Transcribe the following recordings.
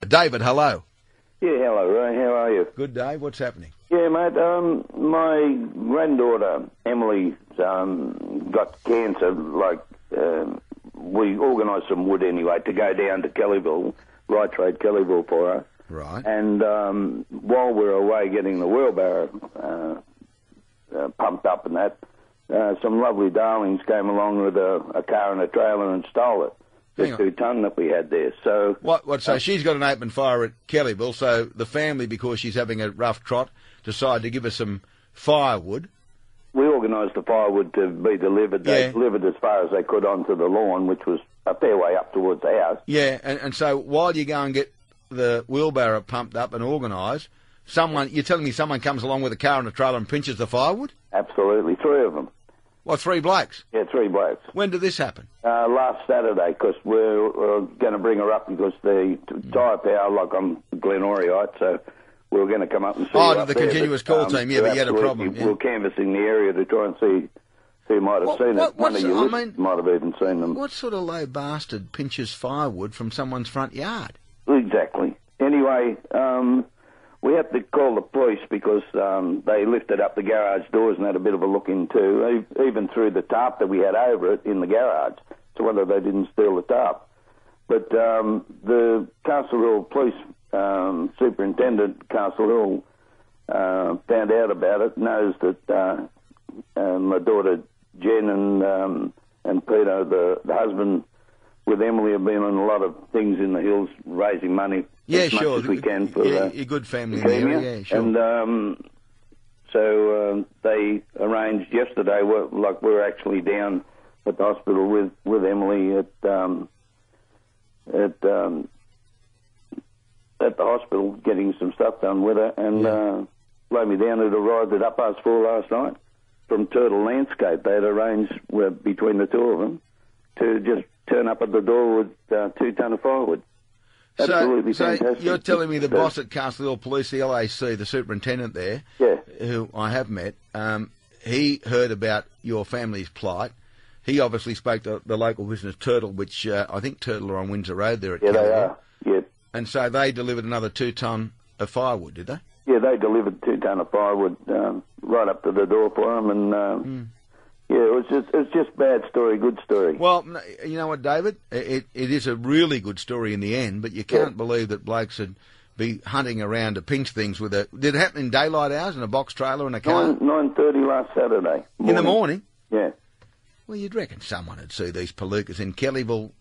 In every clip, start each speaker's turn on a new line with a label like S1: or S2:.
S1: David, hello.
S2: Yeah, hello, Ray. How are you?
S1: Good, Dave. What's happening?
S2: Yeah, mate. My granddaughter Emily's got cancer. We organised some wood anyway to go down to Kellyville, Right Trade Kellyville for her.
S1: Right.
S2: And while we were away getting the wheelbarrow pumped up and that, some lovely darlings came along with a car and a trailer and stole it. The 2-ton that we had there. So
S1: what? So she's got an open fire at Kellyville. So the family, because she's having a rough trot, decided to give her some firewood.
S2: We organised the firewood to be delivered. They delivered as far as they could onto the lawn, which was a fair way up towards the house.
S1: Yeah, and so while you go and get the wheelbarrow pumped up and organised, you're telling me someone comes along with a car and a trailer and pinches the firewood?
S2: Absolutely, 3 of them.
S1: What, 3 blokes?
S2: Yeah, 3 blokes.
S1: When did this happen?
S2: Last Saturday, because we're going to bring her up because the tyre power, like I'm Glenoriite, so we were going to come up and see her
S1: to
S2: up
S1: the
S2: there,
S1: continuous call team, but you had a problem.
S2: Yeah. We were canvassing the area to try and see who might have seen it. One of you might have even seen them.
S1: What sort of low bastard pinches firewood from someone's front yard?
S2: Exactly. Anyway, we had to call the police because they lifted up the garage doors and had a bit of a look in too, even through the tarp that we had over it in the garage. So whether they didn't steal the tarp. But the Castle Hill Police Superintendent, Castle Hill, found out about it, knows that my daughter Jen and Peter, the husband, with Emily, have been on a lot of things in the hills, raising money as much as we can for
S1: a good family area. Yeah, sure.
S2: And so they arranged yesterday. We're actually down at the hospital with Emily at the hospital, getting some stuff done with her, and blow me down. It arrived at 4:30 last night from Turtle Landscape. They had arranged between the 2 of them to just turn up at the door with 2 ton of firewood. Absolutely fantastic.
S1: So you're telling me the boss at Castle Hill Police, the LAC, the superintendent there, who I have met, he heard about your family's plight. He obviously spoke to the local business Turtle, which I think Turtle are on Windsor Road there at Kellyville.
S2: They are, yeah. And
S1: so they delivered another 2 ton of firewood, did they?
S2: Yeah, they delivered 2 ton of firewood right up to the door for them, and yeah, it's just bad story, good story.
S1: Well, you know what, David? It is a really good story in the end, but you can't believe that blokes would be hunting around to pinch things with a... Did it happen in daylight hours in a box trailer and a car?
S2: 9:30 last Saturday morning.
S1: In the morning?
S2: Yeah.
S1: Well, you'd reckon someone would see these palookas in Kellyville.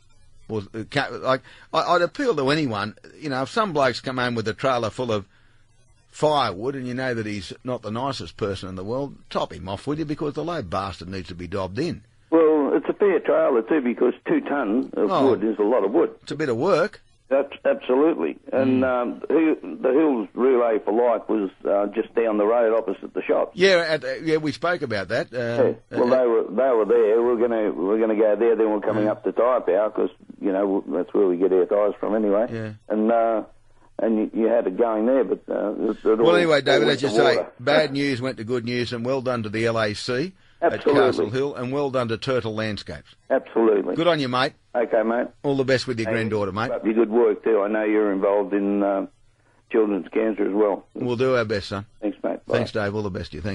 S1: I'd appeal to anyone, if some blokes come home with a trailer full of firewood and you know that he's not the nicest person in the world, top him off, will you? Because the low bastard needs to be dobbed in.
S2: Well, it's a fair trailer too, because 2 ton of wood is a lot of wood.
S1: It's a bit of work.
S2: Absolutely. And the Hills Relay for Life was just down the road opposite the shop.
S1: Yeah, we spoke about that.
S2: Well, they were there. We're gonna go there. Then we're coming up to Tyre Power because that's where we get our tyres from anyway. Yeah. And you had it going there, but... well,
S1: anyway, David, as you say, bad news went to good news, and well done to the LAC at Castle Hill, and well done to Turtle Landscapes.
S2: Absolutely.
S1: Good on you, mate.
S2: Okay, mate.
S1: All the best with your granddaughter, mate.
S2: Your good work, too. I know you're involved in children's cancer as well.
S1: We'll do our best, son.
S2: Thanks, mate. Bye.
S1: Thanks, Dave. All the best to you. Thanks.